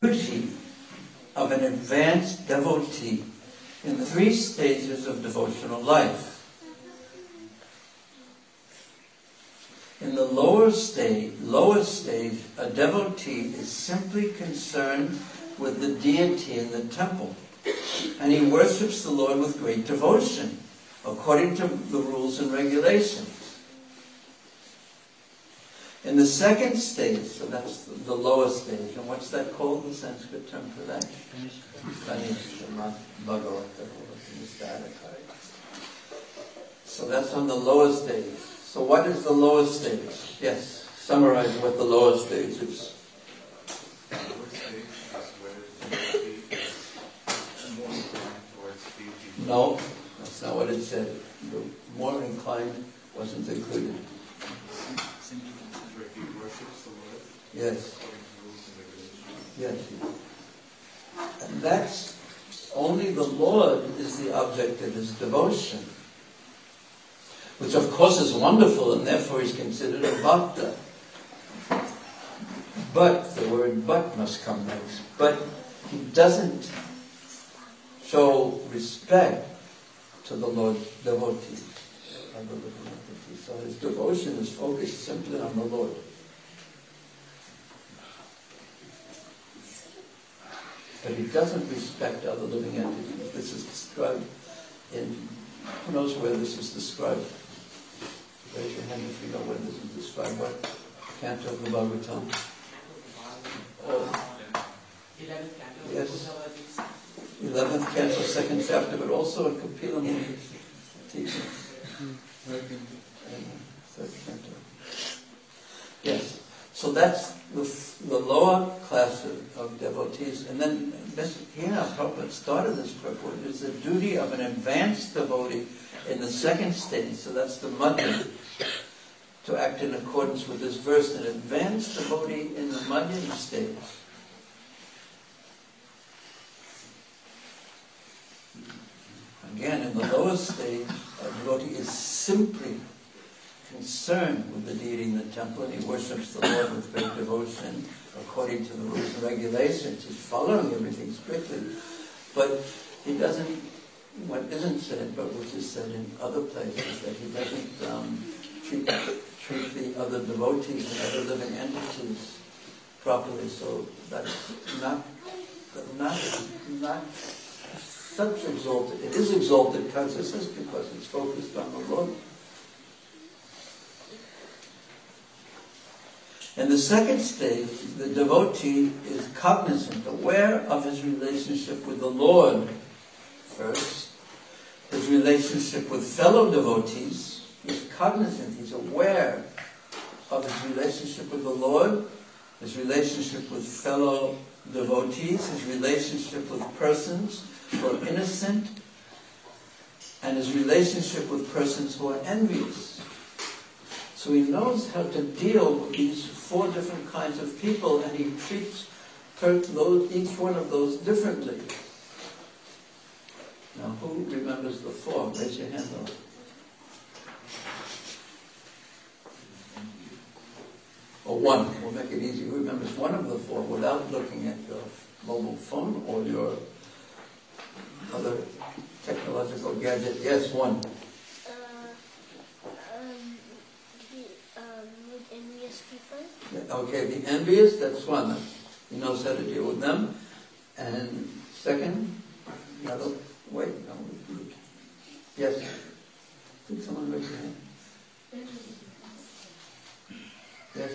duty of an advanced devotee in the 3 stages of devotional life. In the lowest stage, a devotee is simply concerned with the deity in the temple, and he worships the Lord with great devotion, according to the rules and regulations. In the 2nd stage, so that's the lowest stage, and what's that called, the Sanskrit term for that? Kanishka, not Bhagavata, so that's on the lowest stage. So what is the lowest stage? Yes, summarize what the lowest stage is. The lowest stage is where the devotee is more inclined towards deity. No, that's not what it said. The more inclined wasn't included. Where he worships the Lord. Yes. According to rules and regulations. Yes. And that's only the Lord is the object of his devotion, which of course is wonderful, and therefore he's considered a bhakta. But, the word but must come next. But he doesn't show respect to the Lord's devotees. So his devotion is focused simply on the Lord. But he doesn't respect other living entities. This is described in, who knows where this is described? Raise your hand if you know where this is described. What canto of the Bhagavatam? Yes. 11th canto, 2nd chapter, but also in Kapila Muni's teaching. 3rd canto. Yes. So that's the lower class of devotees. And then here Prabhupada started this purport. It's the duty of an advanced devotee in the 2nd stage, so that's the Madhya, to act in accordance with this verse. An advanced devotee in the Madhyam stage again, in the lowest stage, a devotee is simply concerned with the deity in the temple, and he worships the Lord with great devotion according to the rules and regulations. He's following everything strictly. But he doesn't, what isn't said, but which is said in other places, that he doesn't treat the other devotees and other living entities properly. So that's not such exalted. It is exalted consciousness because it's focused on the Lord. In the 2nd stage, the devotee is cognizant, aware of his relationship with the Lord first, his relationship with fellow devotees. He's cognizant, he's aware of his relationship with the Lord, his relationship with fellow devotees, his relationship with persons who are innocent, and his relationship with persons who are envious. So he knows how to deal with these 4 different kinds of people, and he treats each one of those differently. Now, who remembers the 4? Raise your hand up. Or 1. We'll make it easy. Who remembers one of the 4 without looking at your mobile phone or your other technological gadget? Yes, 1. Envious people. Okay, the envious, that's 1. He knows how to deal with them. And 2nd, wait, no. Yes. Did someone raise their hand? Yes.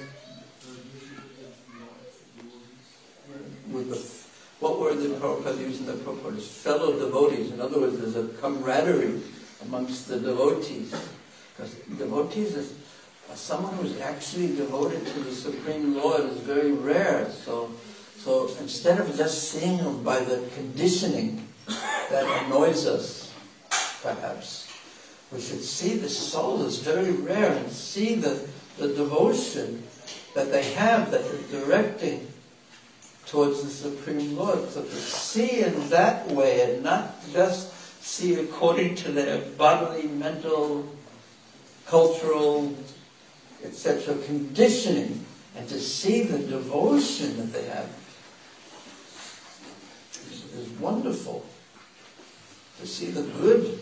What word did Prabhupada use in the purport? Fellow devotees. In other words, there's a camaraderie amongst the devotees. Because devotees is someone who's actually devoted to the Supreme Lord is very rare. So instead of just seeing him by the conditioning that annoys us, perhaps, we should see the soul is very rare and see the devotion that they have, that they're directing towards the Supreme Lord. So to see in that way and not just see according to their bodily, mental, cultural, etc. conditioning, and to see the devotion that they have wonderful to see the good,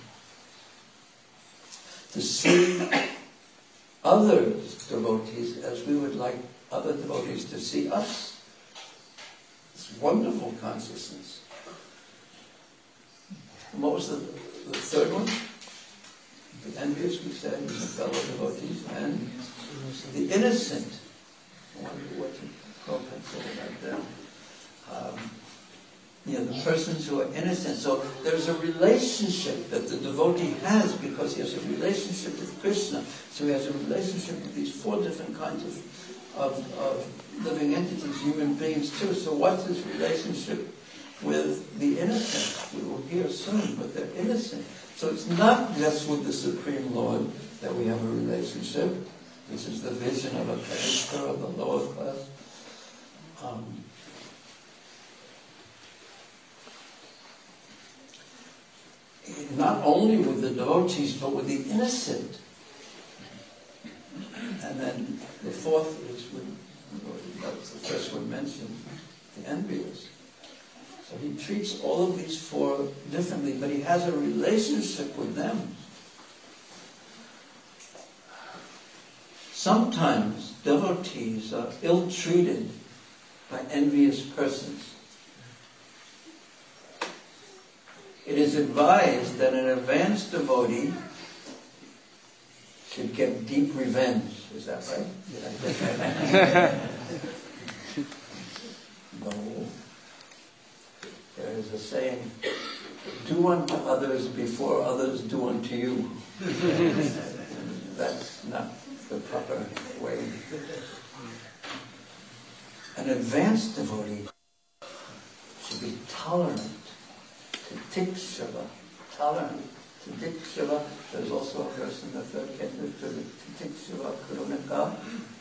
to see others, devotees, as we would like other devotees to see us. It's wonderful consciousness. And what was the third one? The envious, we said, the fellow devotees, and the innocent. I wonder what the Prabhupada said about them. The persons who are innocent. So there's a relationship that the devotee has because he has a relationship with Krishna. So he has a relationship with these four different kinds of living entities, human beings too. So what's his relationship with the innocent? We will hear soon, but they're innocent. So it's not just with the Supreme Lord that we have a relationship. This is the vision of a Kanishka, of the lower class. Not only with the devotees, but with the innocent. And then the fourth is, that's the first one mentioned, the envious. So he treats all of these four differently, but he has a relationship with them. Sometimes devotees are ill-treated by envious persons. It is advised that an advanced devotee should get deep revenge. Is that right? Did I get that? No. There is a saying, do unto others before others do unto you. That's not the proper way. An advanced devotee should be tolerant. Titikshava, tolerant. Titikshava, there's also a verse in the third canto, Titikshava Kurunika.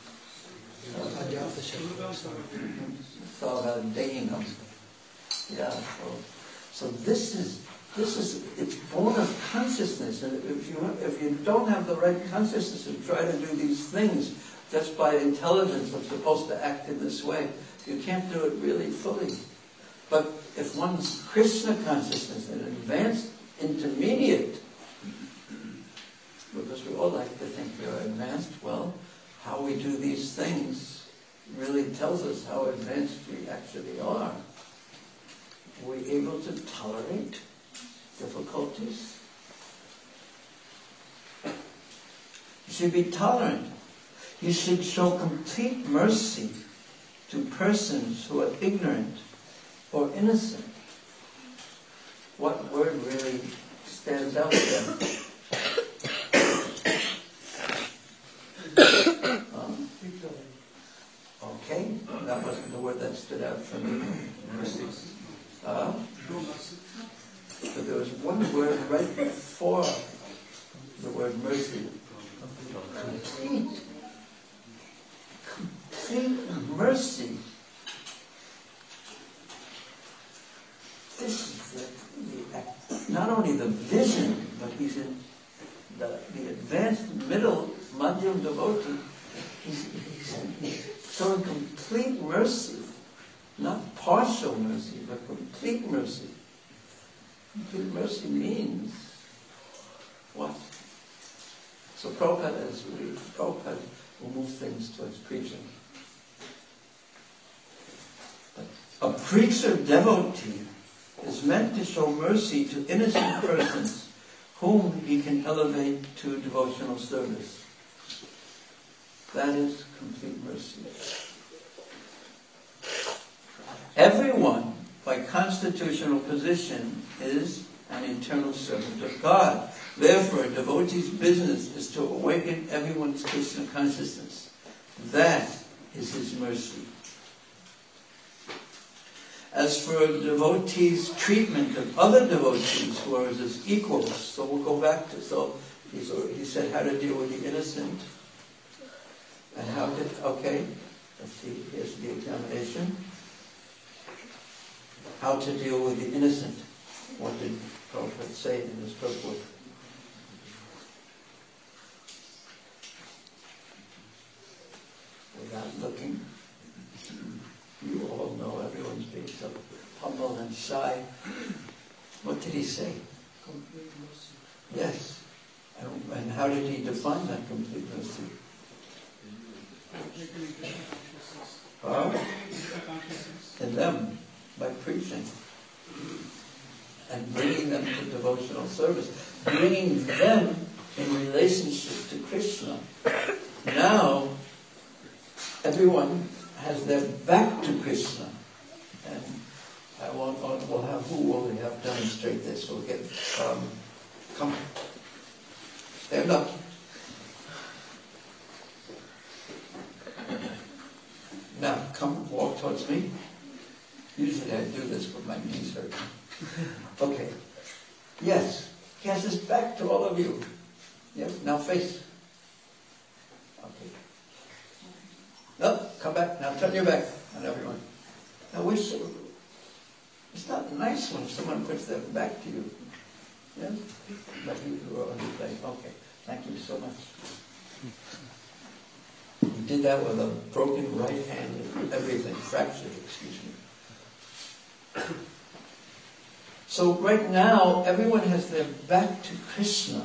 Sarvadehinam. Yeah, so this is it's born of consciousness, and if you don't have the right consciousness and try to do these things just by intelligence, I'm supposed to act in this way, you can't do it really fully. But if one's Krishna consciousness, an advanced intermediate, because we all like to think we are advanced, well, how we do these things really tells us how advanced we actually are. Are we able to tolerate difficulties? You should be tolerant. You should show complete mercy to persons who are ignorant or innocent. What word really stands out there? Okay, that wasn't the word that stood out for me. Mercy. But there was one word right before the word mercy. Complete mercy. This is not only the vision, but he's in the advanced middle Madhyam devotee. He's showing complete mercy, not partial mercy, but complete mercy. Complete mercy means what? So Prabhupada will move things towards preaching. But a preacher devotee is meant to show mercy to innocent persons whom he can elevate to devotional service. That is complete mercy. Everyone, by constitutional position, is an eternal servant of God. Therefore, a devotee's business is to awaken everyone's Krishna consciousness. That is his mercy. As for a devotee's treatment of other devotees who are his equals, so we'll go back to, he said how to deal with the innocent. And let's see, here's the examination. How to deal with the innocent. What did Prabhupada say in his purport? Without looking, you all know everyone's being so humble and and shy. What did he say? Complete mercy. Yes. And how did he define that complete mercy? Awakening Krishna consciousness. Huh? Krishna consciousness. In them, by preaching. And bringing them to devotional service. Bringing them in relationship to Krishna. Now, everyone has their back to Krishna. And who will we have demonstrate this? We'll get, come, stand up. Now, come, walk towards me. Usually I do this, but my knees hurt. Okay. Yes, he has his back to all of you. Yes, now face. Okay. No, come back. Now turn your back on everyone. Now it's not nice when someone puts their back to you. Yes? But you were on the plane. Okay. Thank you so much. He did that with a broken right hand and everything. Fractured, excuse me. So right now, everyone has their back to Krishna.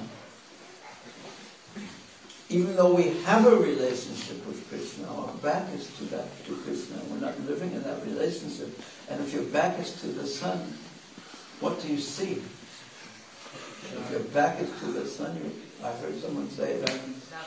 Even though we have a relationship with Krishna, our back is to Krishna. We're not living in that relationship. And if your back is to the sun, what do you see? If your back is to the sun, I heard someone say that,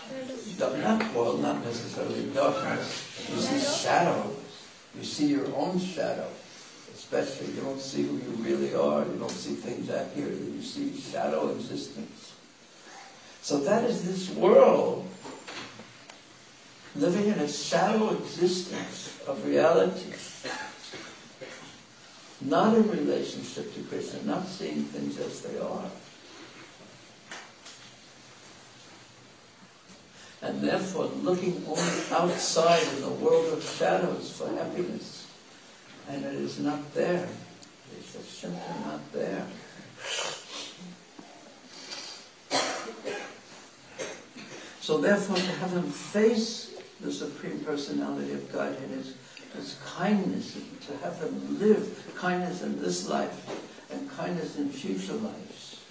not necessarily darkness. You see shadows. You see your own shadow. Especially, you don't see who you really are. You don't see things accurately. You see shadow existence. So that is this world living in a shadow existence of reality. Not in relationship to Krishna, not seeing things as they are. And therefore looking only outside in the world of shadows for happiness. And it is not there. It's just simply not there. So therefore to have them face the Supreme Personality of Godhead is kindness, to have them live kindness in this life and kindness in future lives.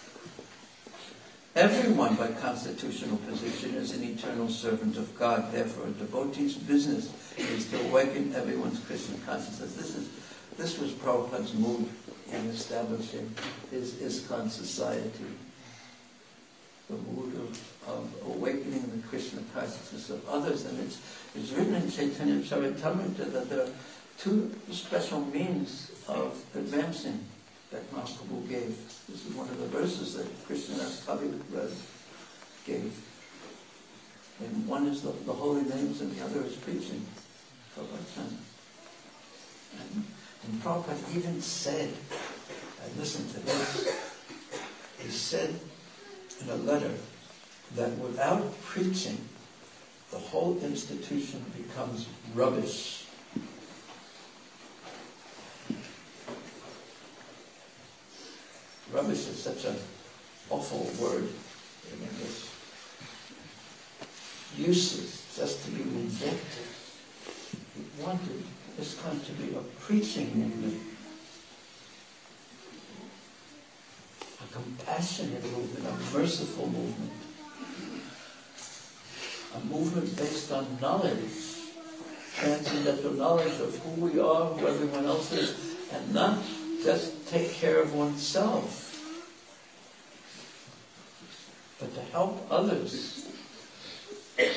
Everyone by constitutional position is an eternal servant of God. Therefore a devotee's business is to awaken everyone's Krishna consciousness. This was Prabhupada's mood in establishing his ISKCON society. The mood of awakening the Krishna consciousness of others. And it's written in Chaitanya Charitamrita that there are two special means of advancing that Mahaprabhu gave. This is one of the verses that Krishnadas Kaviraj gave. And one is the holy names and the other is preaching. And Prabhupada even said, and listen to this, he said in a letter that without preaching, the whole institution becomes rubbish. Rubbish is such an awful word in English. Useless, just to be rejected. He wanted ISKCON to be a preaching movement, a compassionate movement, a merciful movement, a movement based on knowledge, transcendental knowledge of who we are, who everyone else is, and not just take care of oneself, but to help others. And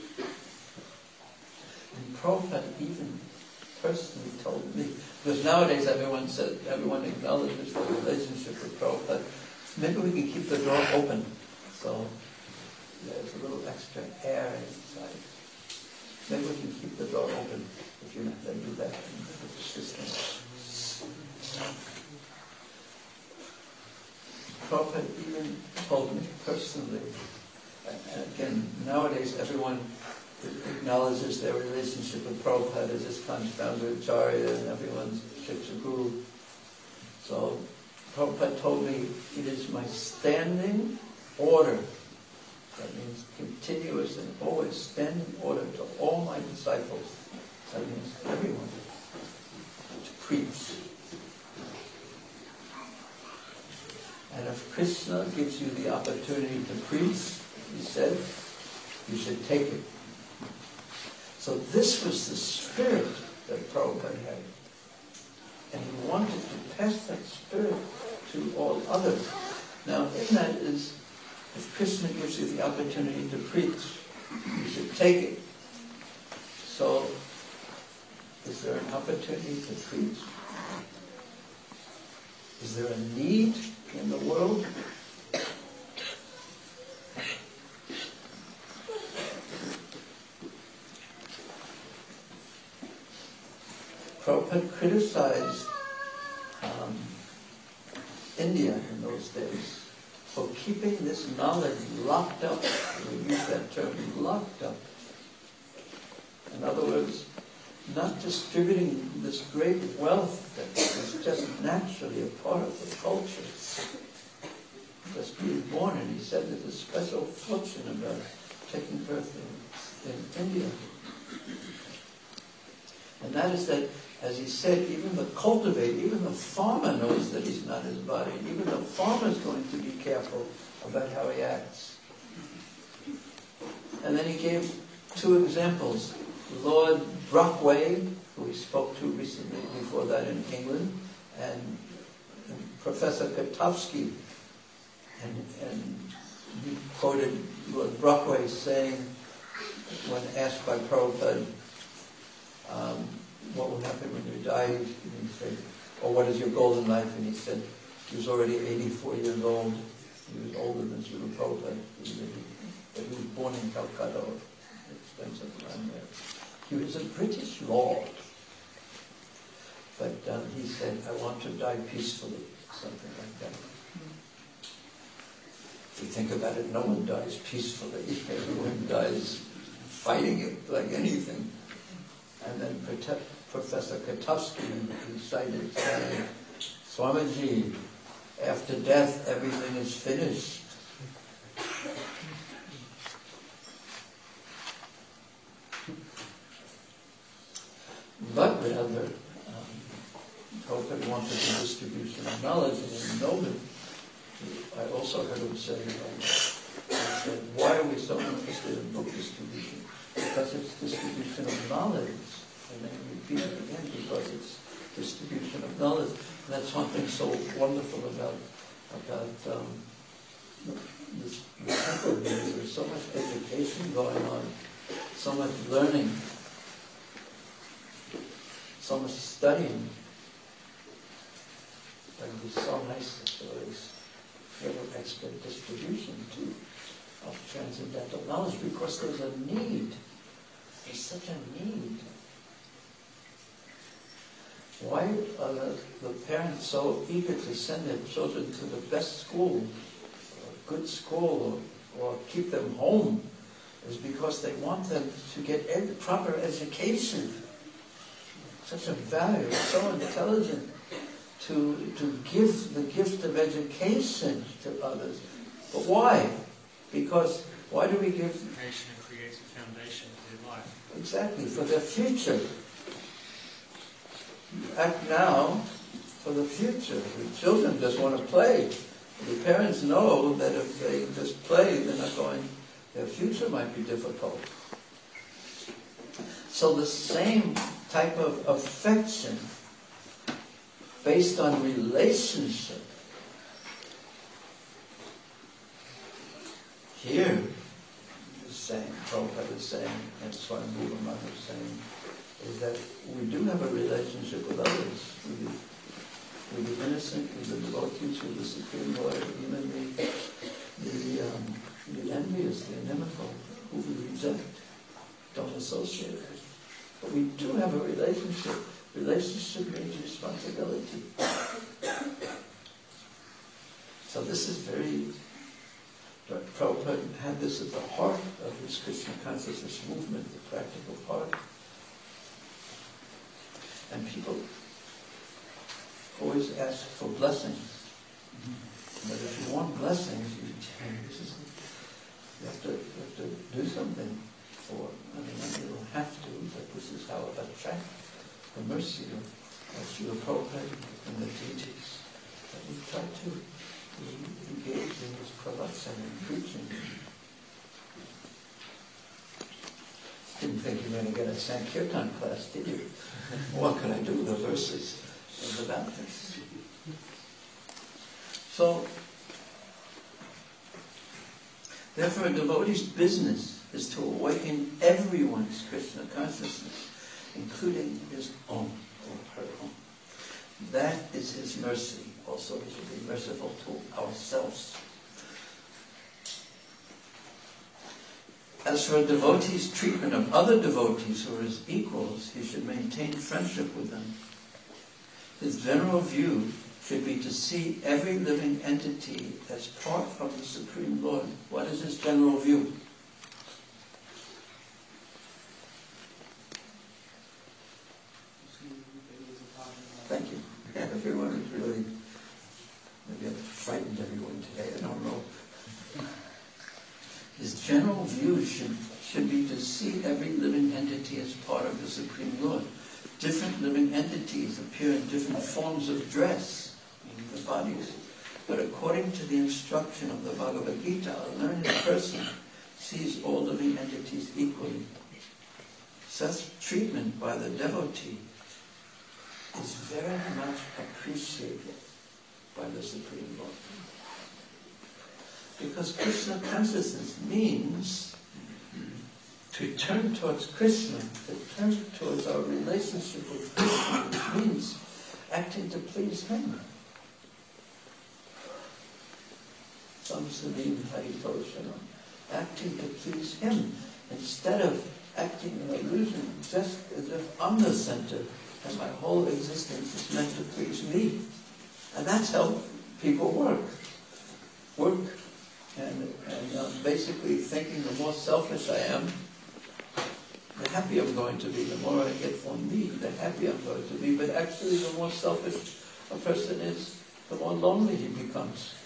Prabhupada even personally told me, because nowadays everyone acknowledges the relationship with Prabhupada. Maybe we can keep the door open, so there's a little extra air inside. Maybe we can keep the door open if you're not going to do that in the system. Prabhupada even told me personally, and again, nowadays everyone acknowledges their relationship with Prabhupada as ISKCON's founder, Acharya, and everyone's Shiksha Guru. So Prabhupada told me, it is my standing order, that means continuous and always standing order to all my disciples, that means everyone, to preach. Krishna gives you the opportunity to preach, he said, you should take it. So this was the spirit that Prabhupada had. And he wanted to pass that spirit to all others. Now, in that is, if Krishna gives you the opportunity to preach, you should take it. So, is there an opportunity to preach? Is there a need in the world? Prabhupada criticized India in those days for keeping this knowledge locked up. We use that term, locked up. In other words, not distributing this great wealth that is just naturally a part of the culture. Just being born, and he said there's a special fortune about taking birth in India. And that is that, as he said, even the cultivator, even the farmer knows that he's not his body. Even the farmer is going to be careful about how he acts. And then he gave two examples. Lord Brockway, who we spoke to recently before that in England, and Professor Katowski. And he quoted Lord Brockway saying, when asked by Prabhupada, what will happen when you die? And he said, or what is your goal in life? And he said, he was already 84 years old. He was older than Srila Prabhupada. But he was born in Calcutta, expensive land there. He was a British lord. But he said, I want to die peacefully, something like that. If you think about it, no one dies peacefully. Everyone dies fighting it like anything. And then Professor Katowski, he cited saying, Swamiji, after death, everything is finished. But rather, Prabhupada wanted the distribution of knowledge, and in Melbourne, I also heard him say, why are we so interested in book distribution? Because it's distribution of knowledge. And then repeat it again, because it's distribution of knowledge. And that's something so wonderful about this temple. There's so much education going on, so much learning, so much studying. It would be so nice if there was further expert distribution too of transcendental knowledge, because there's a need. There's such a need. Why are the parents so eager to send their children to the best school, or good school, or keep them home? Is because they want them to get proper education. Such a value, so intelligent, to give the gift of education to others. But why? Because why do we give? Education creates a foundation for their life. Exactly, for their future. Act now for the future. The children just want to play. The parents know that if they just play, they're not going, their future might be difficult. So the same type of affection based on relationship. Here, is saying, Prabhupada is saying, and Swami Vivekananda is saying, is that we do have a relationship with others, with the innocent, with the devotees, with the Supreme Lord, even the envious, the inimical, who we reject, don't associate with. But we do have a relationship. Relationship means responsibility. So this is very, Prabhupada had this at the heart of his Krishna consciousness movement, the practical part. And people always ask for blessings. But if you want blessings, you have to do something for. I mean, you don't have to, but this is how it attracts the mercy of Srila Prabhupada and the teachings that we try to he engaged in his pravacana and preaching. Didn't think you were going to get a Sankirtan class, did you? What could I do? The verses of the Baptists. So, therefore, a devotee's business is to awaken everyone's Krishna consciousness, including his own or her own. That is his mercy. Also, we should be merciful to ourselves. As for a devotee's treatment of other devotees who are his equals, he should maintain friendship with them. His general view should be to see every living entity as part of the Supreme Lord. What is his general view? Thank you. Yeah, everyone is really, maybe I've frightened everyone today, I don't know. His general view should be to see every living entity as part of the Supreme Lord. Different living entities appear in different forms of dress, meaning the bodies. But according to the instruction of the Bhagavad Gita, a learned person sees all living entities equally. Such treatment by the devotee is very much appreciated by the Supreme Lord. Because Krishna consciousness means to turn towards Krishna, to turn towards our relationship with Krishna, which means acting to please Him. Samsalim Haritoshanam, acting to please Him, instead of acting in illusion, just as if I'm the center, and my whole existence is meant to please me. And that's how people work. And basically thinking the more selfish I am, the happier I'm going to be. The more I get from me, the happier I'm going to be. But actually, the more selfish a person is, the more lonely he becomes.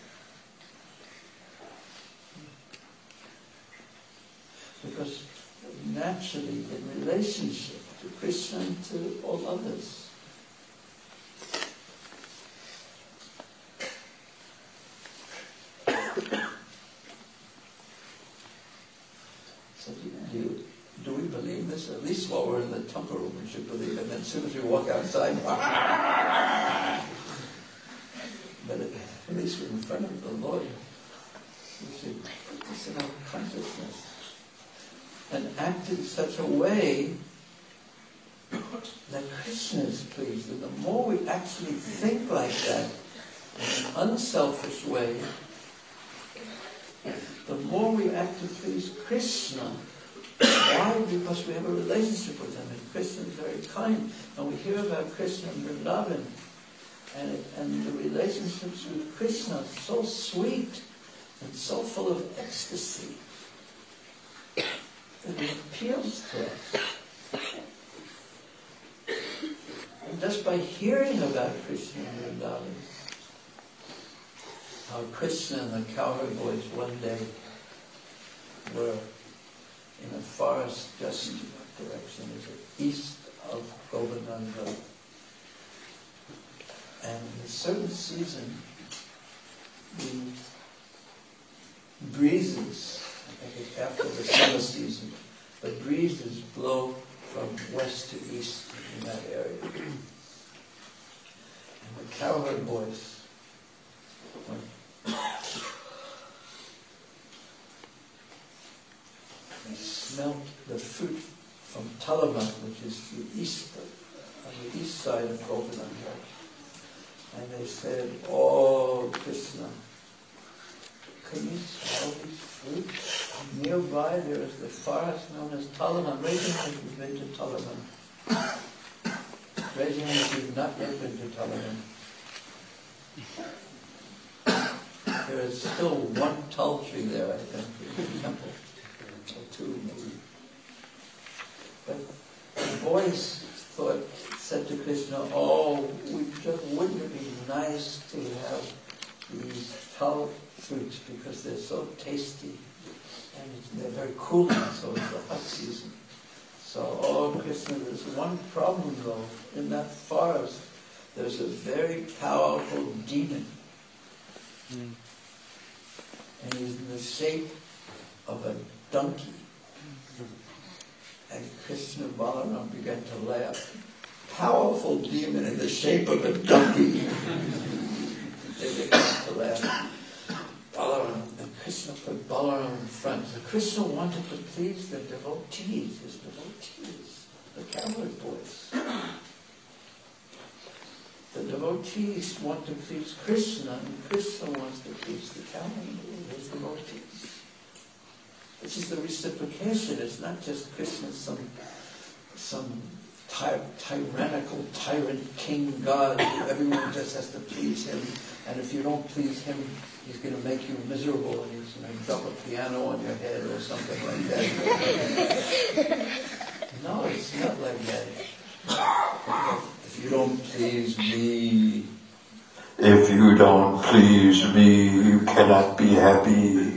Because naturally, in relationship to Krishna and to all others, do we believe this? At least while we're in the temple room, we should believe it. And then as soon as we walk outside, but at least we're in front of the Lord. We should put this in our consciousness and act in such a way that Krishna is pleased. And the more we actually think like that, in an unselfish way, the more we act to please Krishna. Why? Because we have a relationship with Him, and Krishna is very kind. And we hear about Krishna and Vrindavan, and the relationships with Krishna are so sweet and so full of ecstasy that it appeals to us. And just by hearing about Krishna and Vrindavan, how Krishna and the cowherd boys one day were in a forest just in that direction, east of Govardhana. And in a certain season, the breezes, I think it's after the summer season, the breezes blow from west to east in that area. And the cowherd boys went they smelt the fruit from Talavan, which is the east, on the east side of Govardhana. And they said, "Oh, Krishna, can you smell these fruits? Nearby there is the forest known as Talavan. Raise your hand if you've been to Talavan. Raise your hand if you've not yet been to Talavan. There is still one tall tree there, I think, in the temple. Or two, maybe. But the boys said to Krishna, "Oh, wouldn't it be nice to have these tal fruits because they're so tasty and they're very cooling, so it's the hot season." So, oh Krishna, there's one problem though. In that forest, there's a very powerful demon. And he's in the shape of a donkey. And Krishna and Balaram began to laugh. Powerful demon in the shape of a donkey. They began to laugh. Balaram and Krishna put Balaram in front. So Krishna wanted to please the devotees, his devotees, the cowherd boys. The devotees want to please Krishna, and Krishna wants to please the cowherd boys, his devotees. This is the reciprocation. It's not just Krishna, some tyrannical tyrant king god. Everyone just has to please him, and if you don't please him, he's going to make you miserable, and he's going to drop a piano on your head or something like that. No, it's not like that. If you don't please me, if you don't please me, you cannot be happy.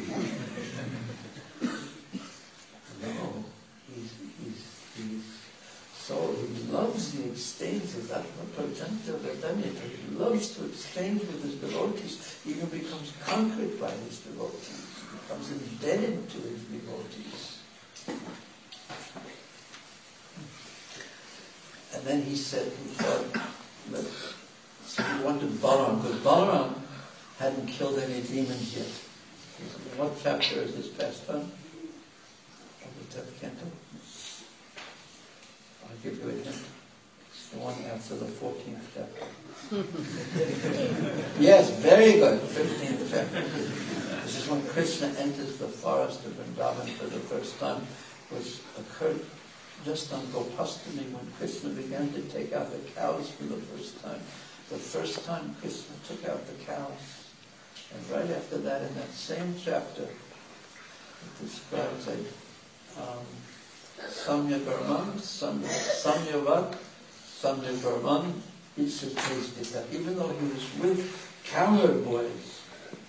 So he loves the exchanges. He loves to exchange with his devotees. He even becomes conquered by his devotees. He becomes indebted to his devotees. And then he thought, so he wanted Balaram, because Balaram hadn't killed any demons yet. What chapter is this pastime? Of the 10th canto? I'll give you a hint. It's the one after the 14th chapter. Yes, very good. 15th chapter. This is when Krishna enters the forest of Vrindavan for the first time, which occurred just on Gopastami when Krishna began to take out the cows for the first time. The first time Krishna took out the cows. And right after that, in that same chapter, it describes Samya Brahman, Samya Vat, Samya Brahman, Isha. Even though he was with cowherd boys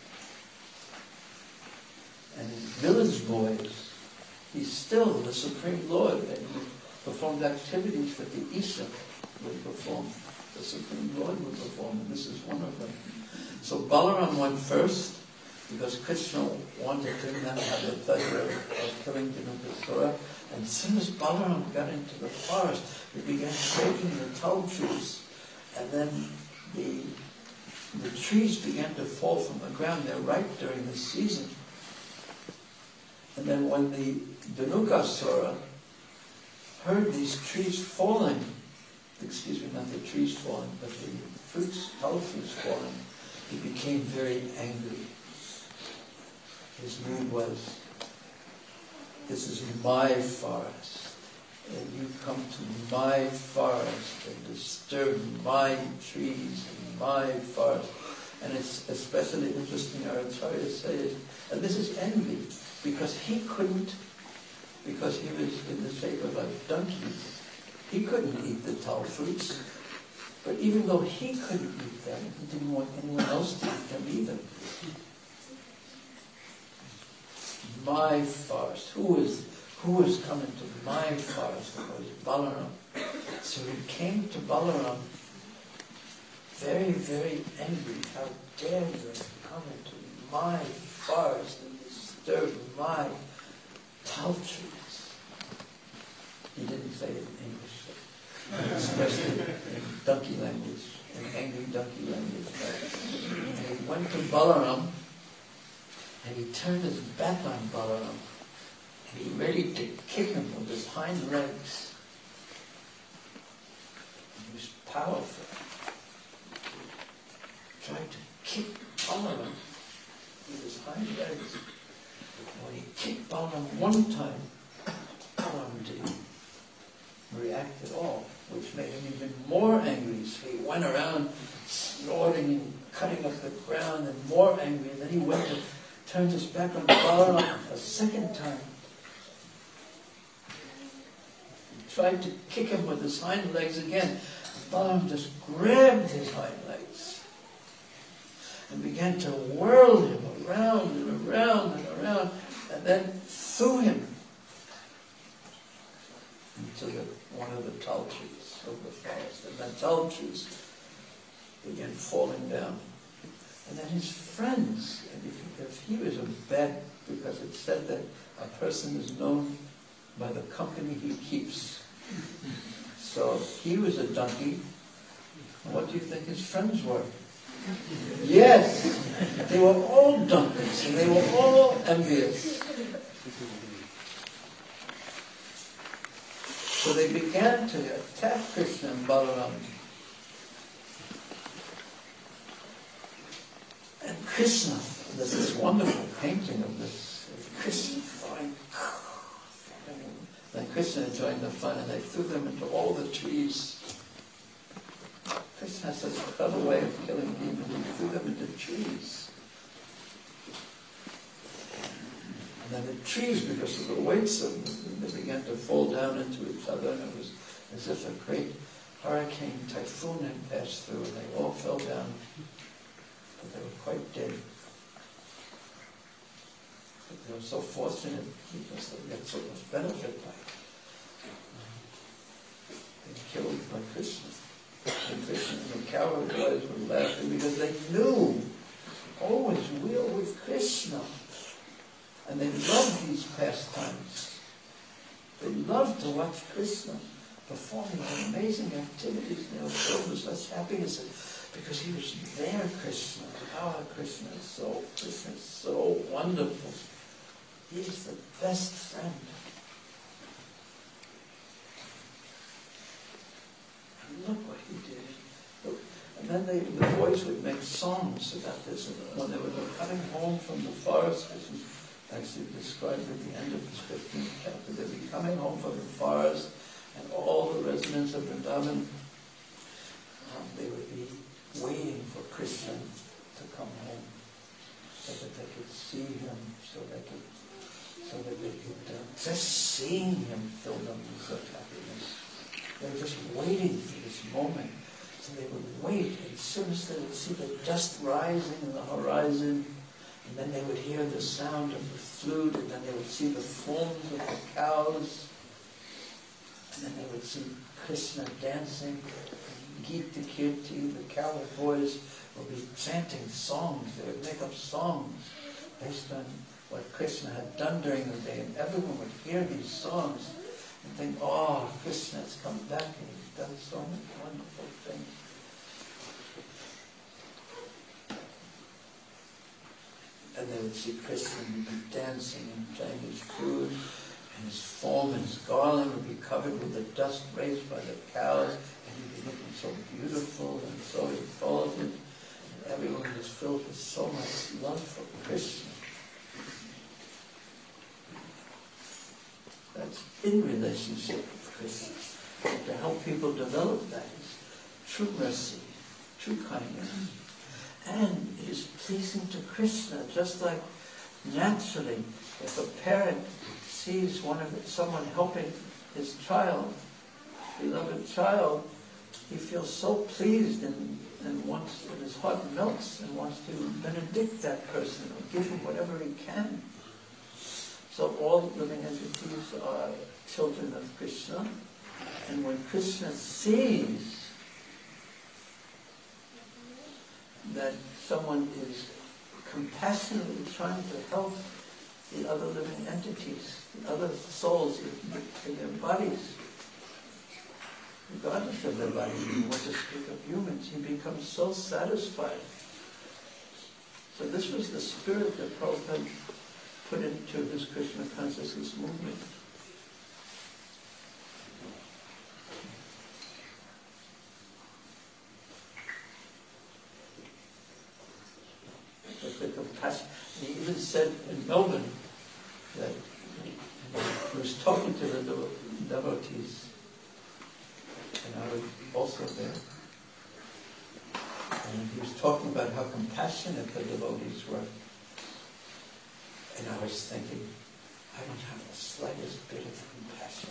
and village boys, he's still the Supreme Lord, and he performed activities that the Isha would perform. The Supreme Lord would perform, and this is one of them. So Balaram went first, because Krishna wanted to not have the pleasure of killing Dinukasura. And as soon as Balaram got into the forest, he began shaking the tall trees. And then the trees began to fall from the ground. They're ripe during the season. And then when the Dinukasura heard these trees falling, not the trees falling, but the tall fruits falling, he became very angry. His mood was, this is my forest, and you come to my forest and disturb my trees and my forest. And it's especially interesting, our Acharya says, and this is envy, because he couldn't, because he was in the shape of a donkey, he couldn't eat the tall fruits. But even though he couldn't eat them, he didn't want anyone else to eat them either. My forest. Who is coming to my forest? It was Balaram. So he came to Balaram very, very angry. How dare you come into my forest and disturb my tall trees? He didn't say it in English. He expressed it in donkey language, in angry donkey language. And he went to Balaram, and he turned his back on Balaram, and he ready to kick him with his hind legs. He was powerful. He tried to kick Balaram with his hind legs. When he kicked Balaram one time, Balaram didn't react at all, which made him even more angry. So he went around snorting and cutting up the ground and more angry. And then he went to turn his back on Balaram a second time. He tried to kick him with his hind legs again. Balaram just grabbed his hind legs and began to whirl him around and around and around, and then threw him into one of the tall trees of the forest. And the tall trees began falling down. And then his friends, and if he was a bad, because it said that a person is known by the company he keeps. So he was a donkey. What do you think his friends were? Yes, they were all donkeys, and they were all envious. So they began to attack Krishna and Balaram. And Krishna, there's this wonderful painting of this, of Krishna throwing. Then Krishna enjoying the fun, and they threw them into all the trees. Krishna has such a clever way of killing demons. He threw them into trees. And then the trees, because of the weights of them, they began to fall down into each other, and it was as if a great hurricane, typhoon had passed through, and they all fell down. But they were quite dead. But they were so fortunate because they got so much benefit by being killed by Krishna. And Krishna and the cowherd boys were laughing because they knew, always we are with Krishna. And they loved these pastimes. They loved to watch Krishna performing amazing activities. They were filled with such happiness because he was their Krishna. Our Krishna is so wonderful. He is the best friend. And look what he did. Look. And then the boys would make songs about this. And when they were coming home from the forest, this is actually described at the end of this 15th chapter, they'd be coming home from the forest, and all the residents of Vrindavan, they would be waiting for Krishna to come home, so that they could see him, so that they could just seeing him fill them with such happiness. They were just waiting for this moment. So they would wait, and as soon as they would see the dust rising in the horizon, and then they would hear the sound of the flute, and then they would see the forms of the cows, and then they would see Krishna dancing, Gita Kirti, the cowherd boys would be chanting songs. They would make up songs based on what Krishna had done during the day, and everyone would hear these songs and think, oh, Krishna has come back and he's done so many wonderful things. And they would see Krishna dancing and playing his flute, and his form and his garland would be covered with the dust raised by the cows, and he'd be looking so beautiful and so intelligent, and everyone was filled with so much love for Krishna. That's in relationship with Krishna. And to help people develop that is true mercy, true kindness. And it is pleasing to Krishna, just like naturally, if a parent sees someone helping his child, beloved child, he feels so pleased and wants, and his heart melts and wants to benedict that person or give him whatever he can. So all living entities are children of Krishna, and when Krishna sees that someone is compassionately trying to help the other living entities, the other souls in their bodies, regardless of their bodies, what to speak of humans, he becomes so satisfied. So this was the spirit that Prabhupada put into his Krishna consciousness movement. The compassion. He even said in Melbourne that he was talking to the devotees, and I was also there. And he was talking about how compassionate the devotees were. And I was thinking, I don't have the slightest bit of compassion.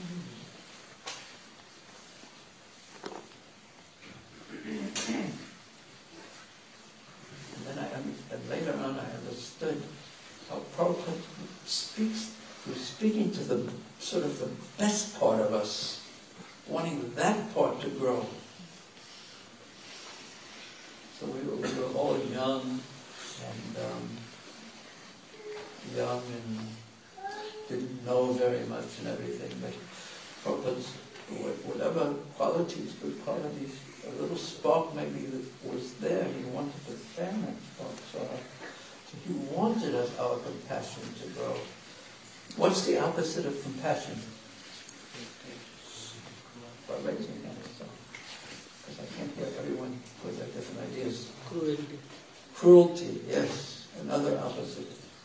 And later on I understood how Prabhupada speaks. He was speaking to the sort of the best part of us, wanting that part to grow. So we were all young, and young and didn't know very much and everything, but Prabhupada's, whatever qualities, good qualities, a little spark maybe that was there, he wanted to fan that spark. So he wanted our compassion to grow. What's the opposite of compassion? By raising hands, because I can't hear everyone with their different ideas. Cruelty. Cruelty, yes. Another opposite.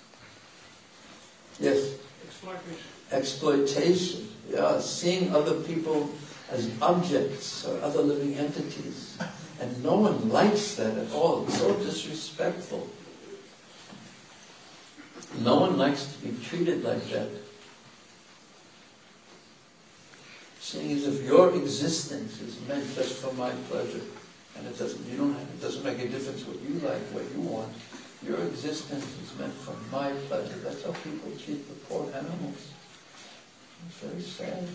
Yes. Exploitation. Yeah, seeing other people as objects or other living entities. And no one likes that at all. It's so disrespectful. No one likes to be treated like that. Seeing as if your existence is meant just for my pleasure. And it doesn't make a difference what you like, what you want. Your existence is meant for my pleasure. That's how people treat the poor animals. It's very sad.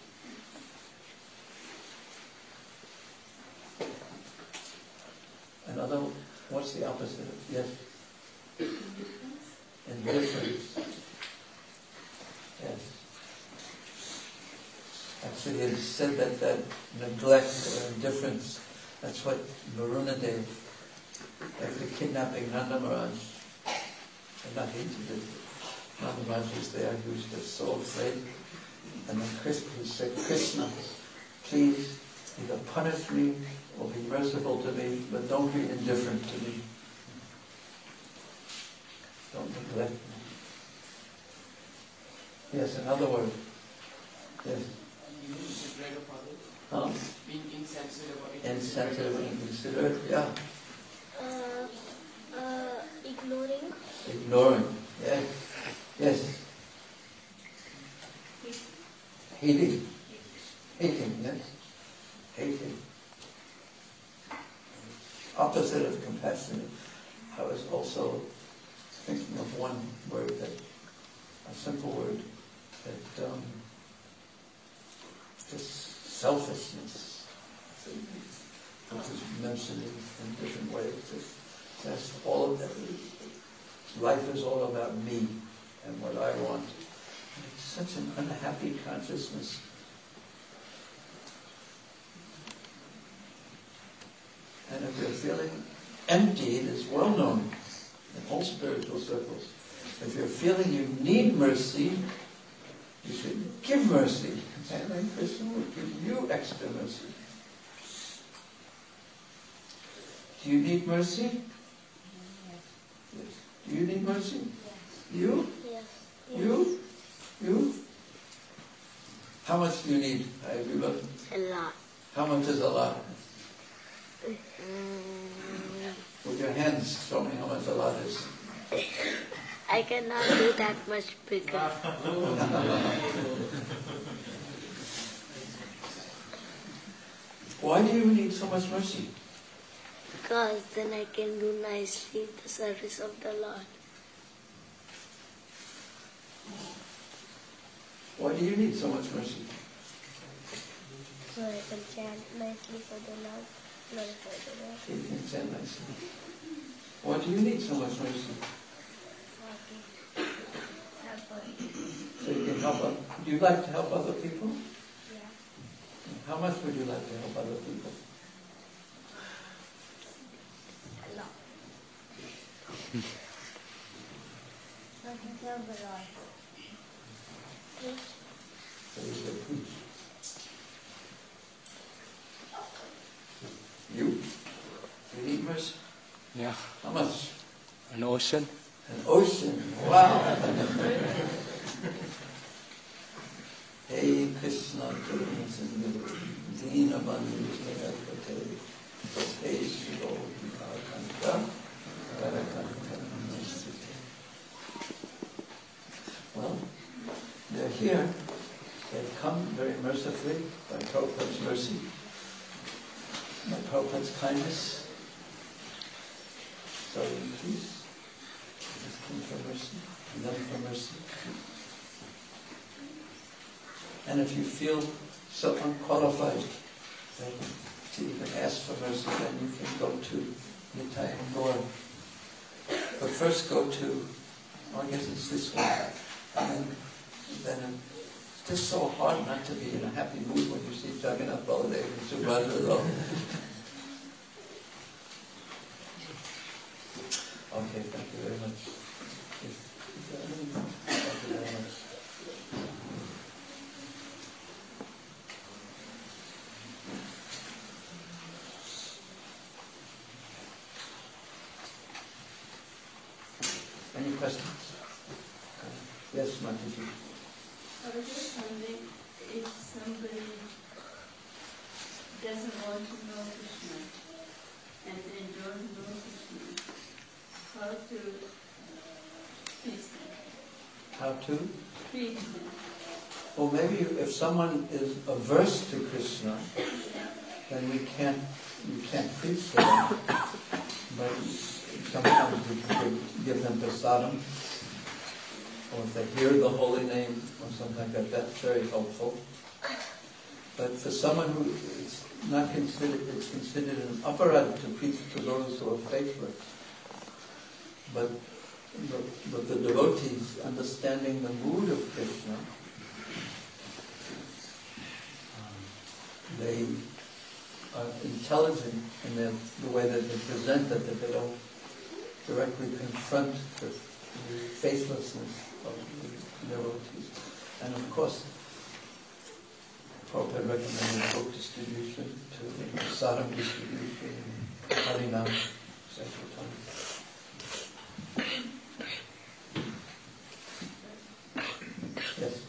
Another, what's the opposite of, yes? Indifference. Yes. Actually, it's said that neglect or indifference, that's what Varunadev, after kidnapping Nanda Maharaj, and not he did it. Nanda Maharaj was there, he was just so afraid. And then he said, Krishna, please either punish me or be merciful to me, but don't be indifferent to me. Don't neglect me. Yes, another word. Yes. Huh? Being insensitive or Insensitive and inconsiderate, yeah. Ignoring. Ignoring, yes. Yes. Hating. Hating, yes. Hating. Opposite of compassion. I was also thinking of one word, a simple word, that just selfishness, which is mentioned in different ways. That's all of that. Life is all about me and what I want. And it's such an unhappy consciousness. And if you're feeling empty, it is well known in all spiritual circles. If you're feeling you need mercy, you should give mercy. And then Krishna will give you extra mercy. Do you need mercy? Yes. Do you need mercy? You? Yes. You? You? How much do you need? Everybody? A lot. How much is a lot? With your hands, show me how much a lot is. I cannot do that much bigger. Why do you need so much mercy? Because then I can do nicely the service of the Lord. Why do you need so much mercy? So I can chant nicely for the Lord. Glorify the Lord. So you can chant nicely. Why do you need so much mercy? So you can help. Do you like to help other people? Yeah. How much would you like to help other people? A lot. So to serve the Lord. Preach. So you say preach. You need mercy? Yeah. How much? An ocean. An ocean. Wow. Hey Krishna, Dina Bandhu Jayapate, Hey Shivo Vikakanta, Radhakanta Namaste. Well, they're here. They've come very mercifully by Prabhupada's mercy, by Prabhupada's kindness. So please, ask him for mercy, them for mercy. And if you feel so unqualified to even ask for mercy, then you can go to Nitai and Gaur. But first go to, I guess it's this way. And then it's just so hard not to be in a happy mood when you see Jagannath Baladev and Subhadra though. Okay, thank you very much. Is there anything? Thank you very much. Any questions? Yes, Mataji. I was just wondering if somebody doesn't want to know Krishna and they don't know Krishna, how to please them? How to? Please them. Well, maybe if someone is averse to Krishna, then you can't preach to them. But sometimes we could give them prasadam, or if they hear the holy name, or something like that, that's very helpful. But for someone who is not considered, it's considered an aparad to preach to those who are faithless. But the devotees, understanding the mood of Krishna, they are intelligent in the way that they present it, that they don't directly confront the faithlessness of the devotees. And of course, Prabhupada recommended book distribution to sadhana distribution, Harinam, Sankirtan. Yes.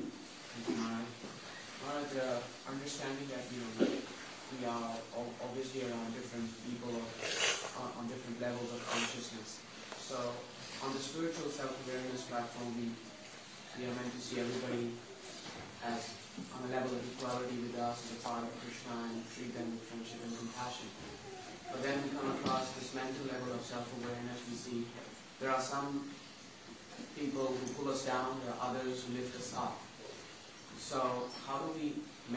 Maharaj, understanding that we are obviously around different people on different levels of consciousness. So on the spiritual self-awareness platform, we are meant to see everybody as on a level of equality with us as a part of Krishna and treat them with friendship and compassion. But then we come across this mental level of self-awareness. We see there are some people who pull us down, there are others who lift us up. So how do we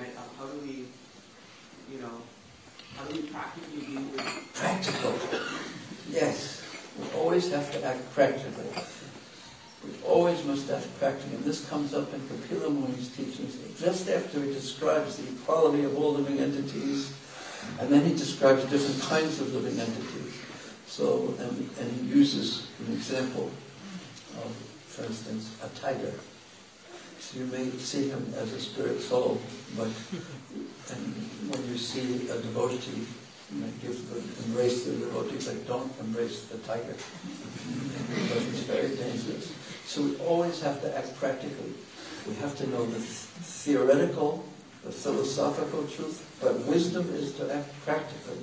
practically deal with Practical. Yes. We always have to act practically. We always must act practically. And this comes up in Kapila Muni's teachings. Just after he describes the equality of all living entities, and then he describes different kinds of living entities. So, and he uses an example of, for instance, a tiger. So you may see him as a spirit soul, but when you see a devotee, you may embrace the devotee, but don't embrace the tiger, because it's very dangerous. So we always have to act practically. We have to know the theoretical, the philosophical truth, but wisdom is to act practically.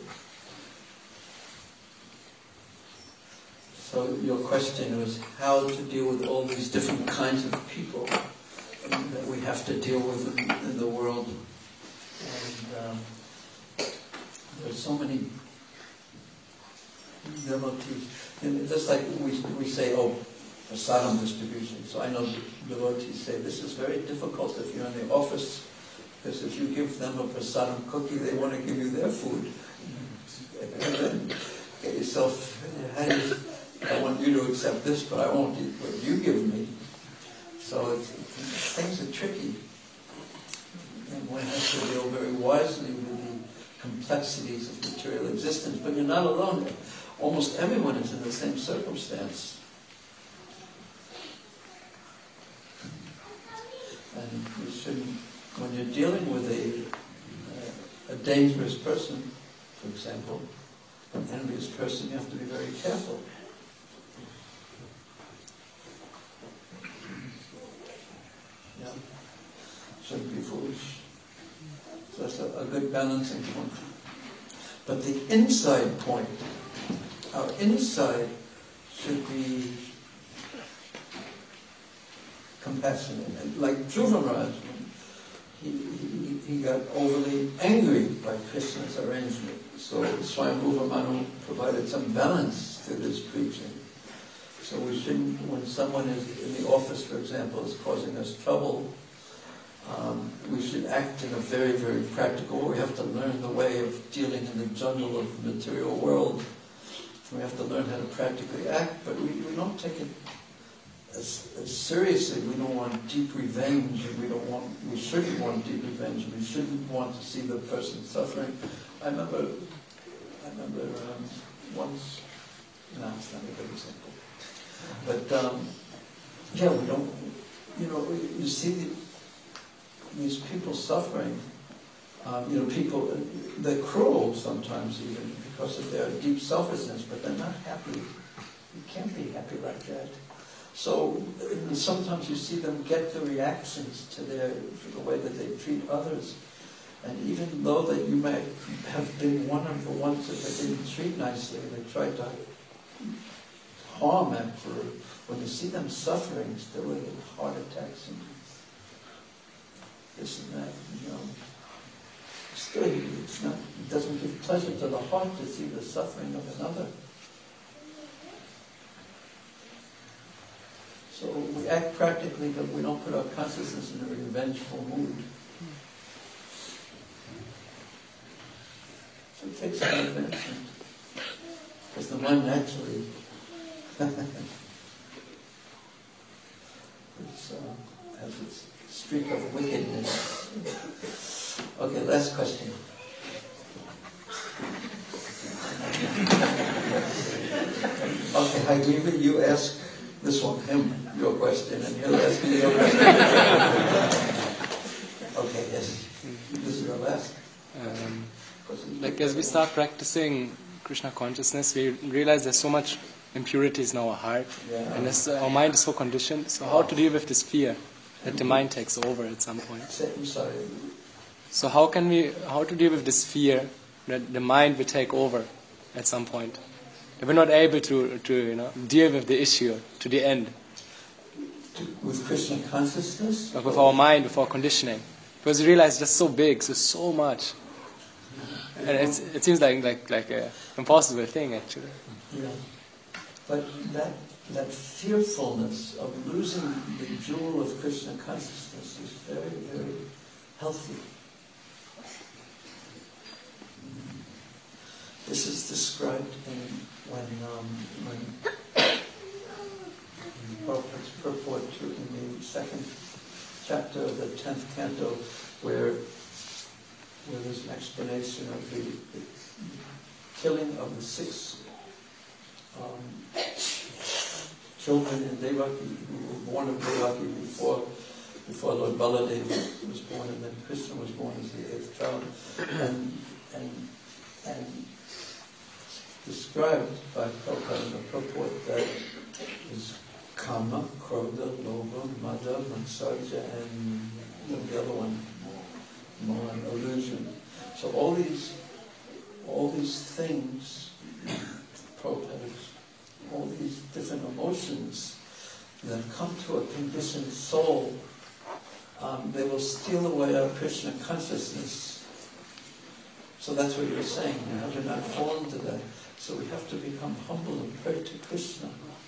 So your question was how to deal with all these different kinds of people that we have to deal with in the world. And there's so many devotees. And just like we say, prasadam distribution. So I know devotees say this is very difficult if you're in the office, because if you give them a prasadam cookie, they want to give you their food. And then get yourself, I want you to accept this, but I won't eat what you give me. So things are tricky. And one has to deal very wisely with the complexities of material existence. But you're not alone. Almost everyone is in the same circumstance. And you shouldn't, when you're dealing with a dangerous person, for example, an envious person, you have to be very careful. Yeah, shouldn't be foolish. So that's a good balancing point. But the inside point, our inside should be compassionate. And like Dhruva Maharaj, he got overly angry by Krishna's arrangement. So Swayambhuva Manu provided some balance to this preaching. So we shouldn't, when someone is in the office, for example, is causing us trouble, we should act in a very, very practical way. We have to learn the way of dealing in the jungle of the material world. We have to learn how to practically act, but we don't take it as seriously. We don't want deep revenge. We shouldn't want deep revenge. We shouldn't want to see the person suffering. I remember once, no, it's not a good example. But, yeah, we don't, you see these people suffering, people, they're cruel sometimes even because of their deep selfishness, but they're not happy. You can't be happy like that. So sometimes you see them get the reactions to the way that they treat others. And even though that you might have been one of the ones that they didn't treat nicely, they tried to harm after, when you see them suffering, still with heart attacks and this and that, still it doesn't give pleasure to the heart to see the suffering of another. So we act practically, but we don't put our consciousness in a revengeful mood. So it takes some intervention. Because the mind naturally has its streak of wickedness. Okay, last question. Okay, Hagriva, you ask this one, him, your question, and he'll ask me your question. Okay, yes. This is your last. As we start practicing Krishna consciousness, we realize there's so much impurities in our heart, and our mind is so conditioned. So how to deal with this fear that the mind takes over at some point? I'm sorry. So how to deal with this fear that the mind will take over at some point? That we're not able to deal with the issue to the end. With Krishna consciousness? But with our mind, with our conditioning. Because we realize it's just so big, so much. And it seems like a impossible thing, actually. Yeah. But that fearfulness of losing the jewel of Krishna consciousness is very, very healthy. This is described when Prabhupada's purport in the second chapter of the 10th canto, where there's an explanation of the killing of the 6 children in Devaki who were born of Devaki before Lord Baladeva was born, and then Krishna was born as the 8th child, and described by Prabhupada in the purport that is Kama, Krodha, Lobha, Mada, Matsarja, and the other one, Mohan, illusion. So all these things, Prabhupada, all these different emotions that come to a conditioned soul, they will steal away our Krishna consciousness. So that's what you're saying, how to not fall into that. So we have to become humble and pray to Krishna.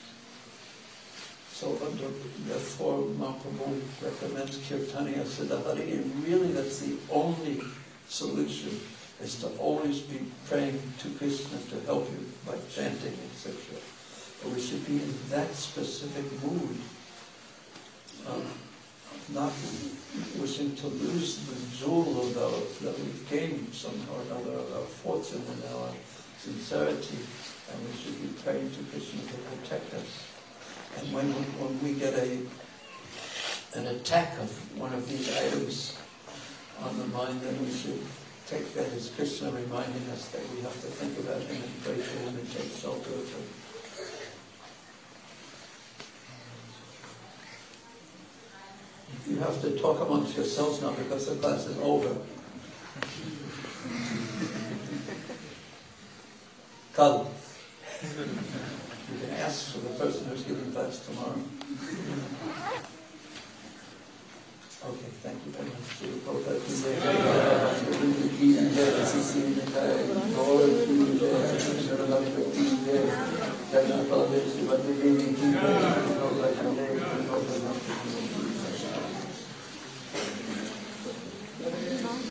So therefore Mahaprabhu recommends Kirtaniya Siddhahari, and really that's the only solution, is to always be praying to Krishna to help you by chanting, etc. But we should be in that specific mood, not wishing to lose the jewel that we've gained somehow or another, our fortune and our sincerity, and we should be praying to Krishna to protect us. And when we get an attack of one of these items on the mind, then we should take that as Krishna reminding us that we have to think about him and pray to him and take shelter of him. You have to talk amongst yourselves now because the class is over. Kal. You can ask for the person who's giving class tomorrow. Okay, thank you very much. Jai